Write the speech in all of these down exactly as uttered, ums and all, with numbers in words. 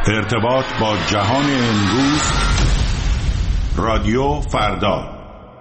ارتباط با جهان امروز، رادیو فردا.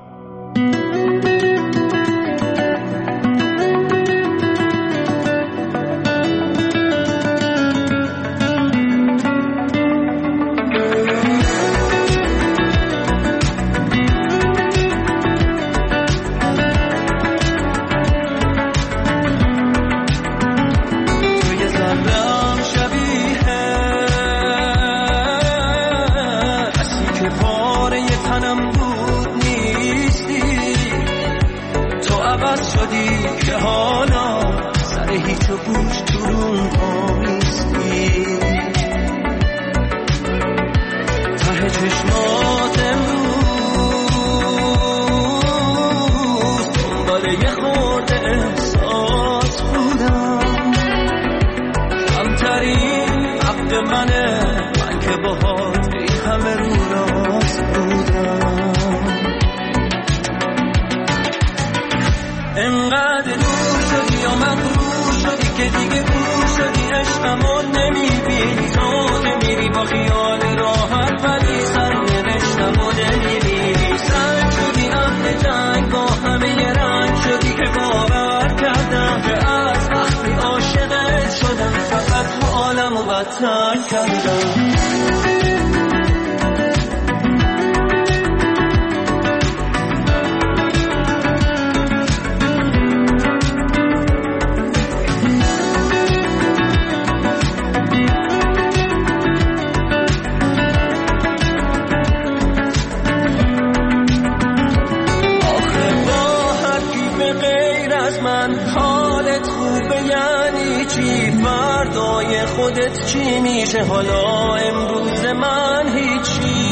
خودت چی میشه حالا امروز من هیچی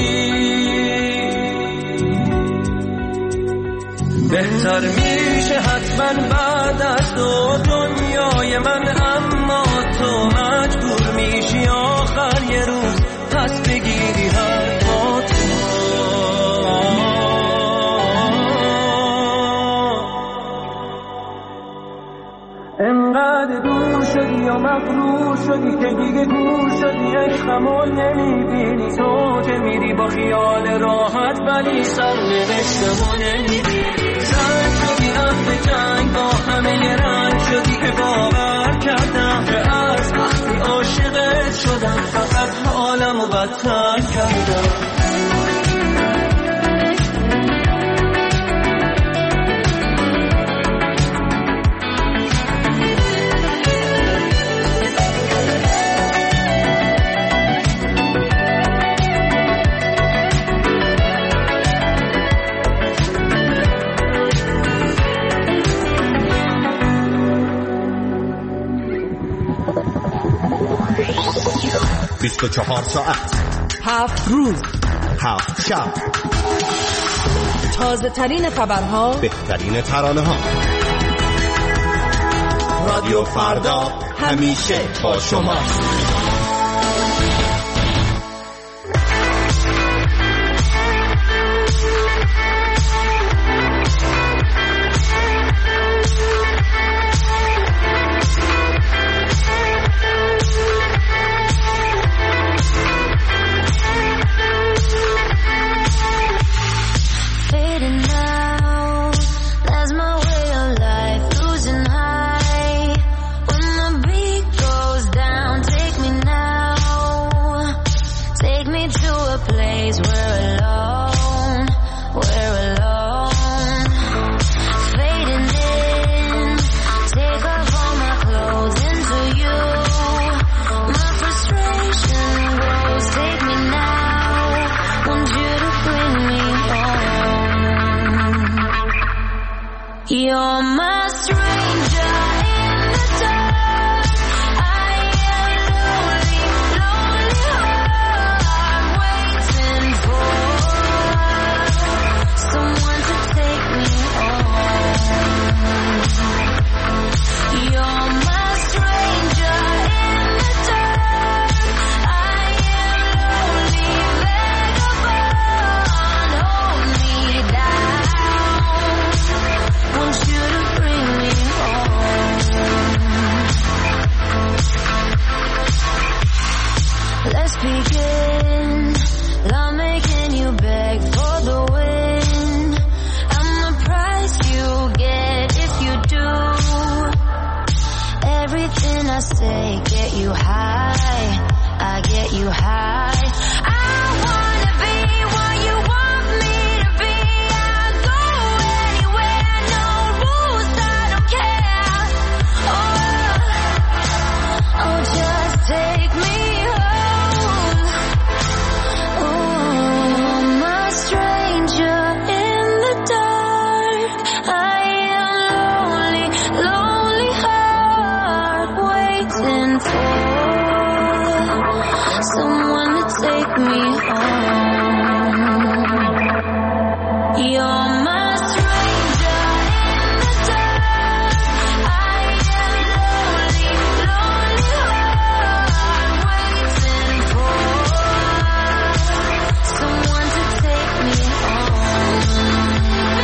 بهتر میشه حتما بعد از تو دنیای من، اما تو مجبور میشی آخر یه روز پس بگیری هر با تو. انقدر دور شدی یا مغرور شدی که دیگه گور شدی، عشقمو نمیبینی تو که میری با خیال راحت ولی سرنوشتمو نمیبینی. زنگ شدی اهل جنگ با همه رنگ شدی که باور کردم که از وقتی عاشقت شدم فقط حالمو بدتر کردم. بیست و چهار ساعت، هفت روز، هفت شب، تازه ترین خبرها، بهترین ترانه ها. رادیو فردا همیشه با شما. Take me now. Let's begin. Love making you beg for the win. I'm the price you get if you do. Everything I say get you high. I get you high. I wanna be what you want me to be. I'll go anywhere, no rules, I don't care. Oh, oh, just take me home. Oh, I'm a stranger in the dark. I am lonely, lonely heart waiting for someone to take me home. You're my stranger in the dark. I am lonely, lonely heart waiting for someone to take me home.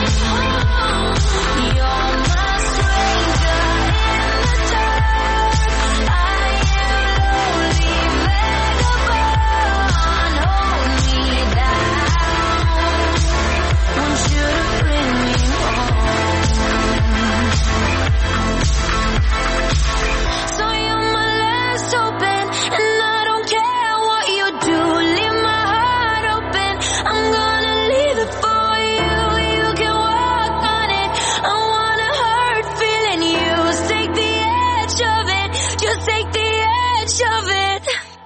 You're my stranger in the dark. I am lonely, vagabond, hold me down. Want you to bring me home. So you're my last open, and I don't care what you do. Leave my heart open. I'm gonna leave it for you. You can walk on it. I wanna hurt feeling you. Take the edge of it. Just take the edge of it.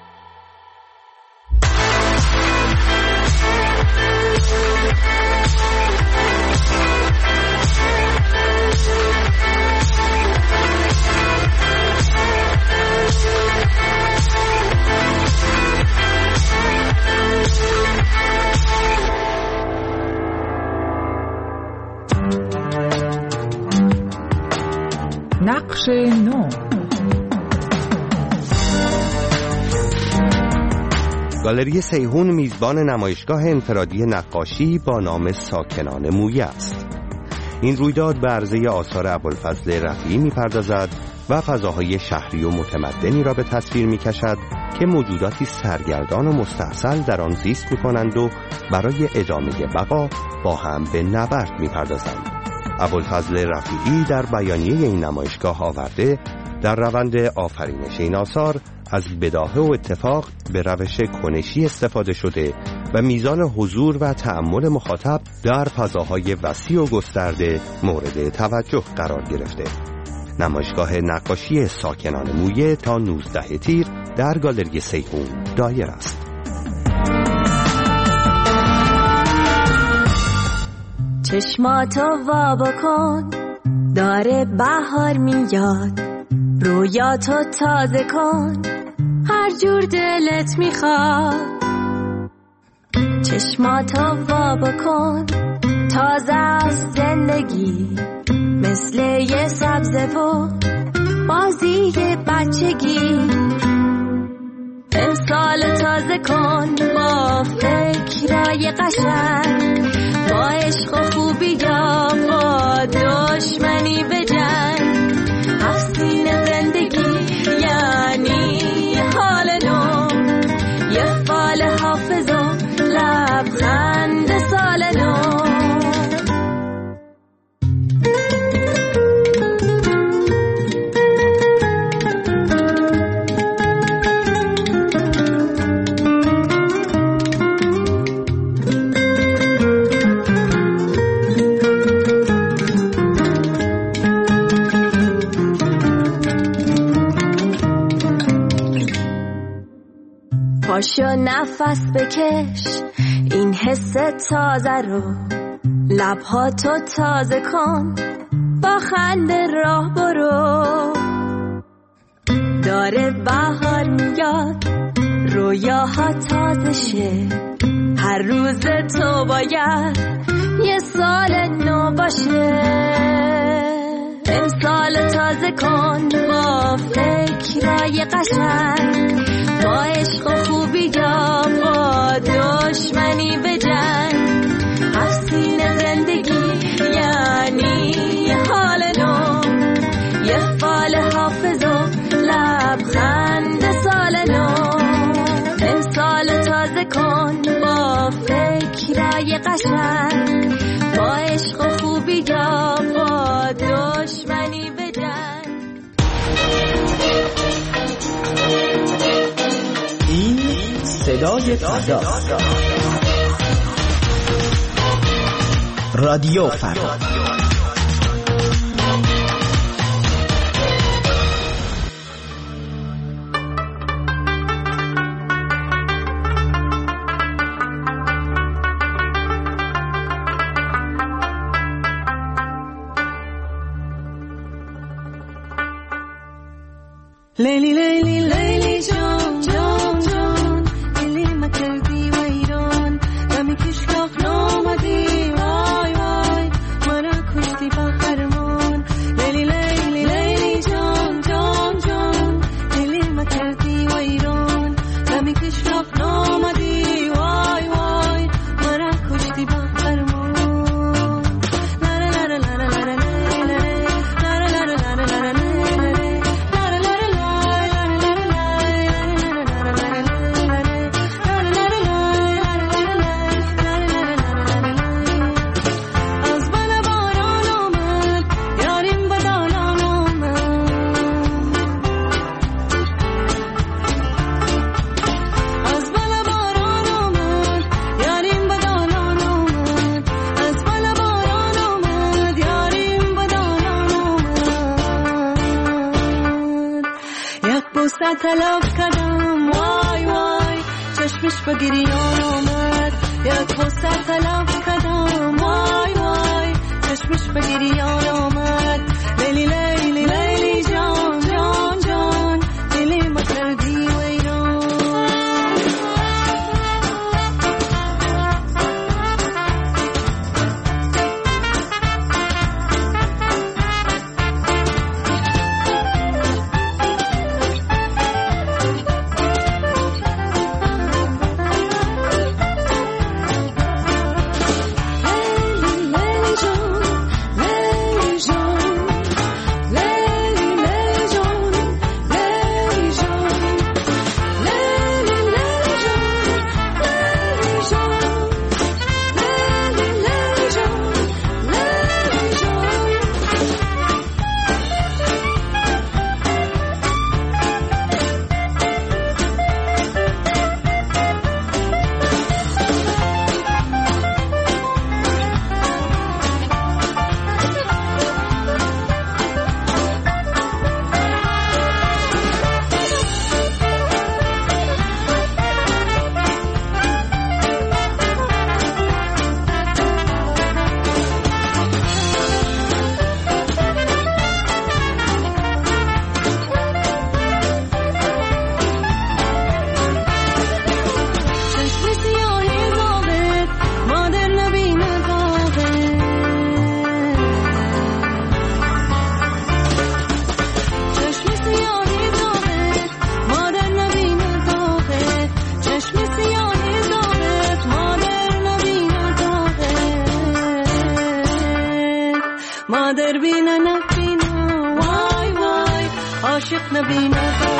نقش نو. گالری سیحون میزبان نمایشگاه انفرادی نقاشی با نام ساکنان مویه است. این رویداد به عرضه آثار ابوالفضل رفیعی می‌پردازد و فضاهای شهری و متمدنی را به تصویر می‌کشد که موجوداتی سرگردان و مستاصل در آن زیست می‌کنند و برای ادامه بقا با هم به نبرد می‌پردازند. ابوالفضل رفیعی در بیانیه این نمایشگاه آورده در روند آفرینش این آثار از بداهه و اتفاق به روش کنشی استفاده شده و میزان حضور و تأمل مخاطب در فضاهای وسیع و گسترده مورد توجه قرار گرفته. نمایشگاه نقاشی ساکنان مویه تا نوزده تیر در گالری سیحون دایر است. چشماتو وا بکن، داره بهار میاد. رویاتو تازه کن، هر جور دلت میخواد. چشماتو وا بکن، تازه از زندگی، مثل یه سبزه و بازی بچگی. امسال تازه کن با فکرای قشنگ، با عشق و خوبی یا با دشمنی بجنگ. حسین زندگی یعنی حال نو، یه فال حافظ و لبخند سال نو. پاشو نفس بکش این حس تازه رو، لبهاتو تازه کن، با خنده راه برو. داره بهار میاد، رویاها تازه شه، هر روز تو باید یه سال نو باشه. امسال تازه کن با فکرای قشنگ، با عشق و خوبی یا با دشمنی بجنگ. حسین زندگی یعنی حال نو، یه فال حافظ و لبخند سال نو. قشنگ با عشق و خوبی یا با دشمنی به جنگ. این صدای فردا، رادیو فردا. لیلی لیلی لیلی جان جان جان دلی ما کردی ویران دمی کشکاف نامدی وای وای مرا کشتی با خرمان. لیلی لیلی لیلی جان جان جان دلی ما کردی ویران دمی کشکاف نامدی وای وای مرا کشتی با خرمان. تلاف کردم وای وای چشمش به گریان آمد. یک بوسه تلاف کردم وای وای چشمش به گریان آمد. لیلی لیلی لیلی جان جان جان دلی ما کردی ویران. مادر بینا نبینا وای وای عاشق نبینا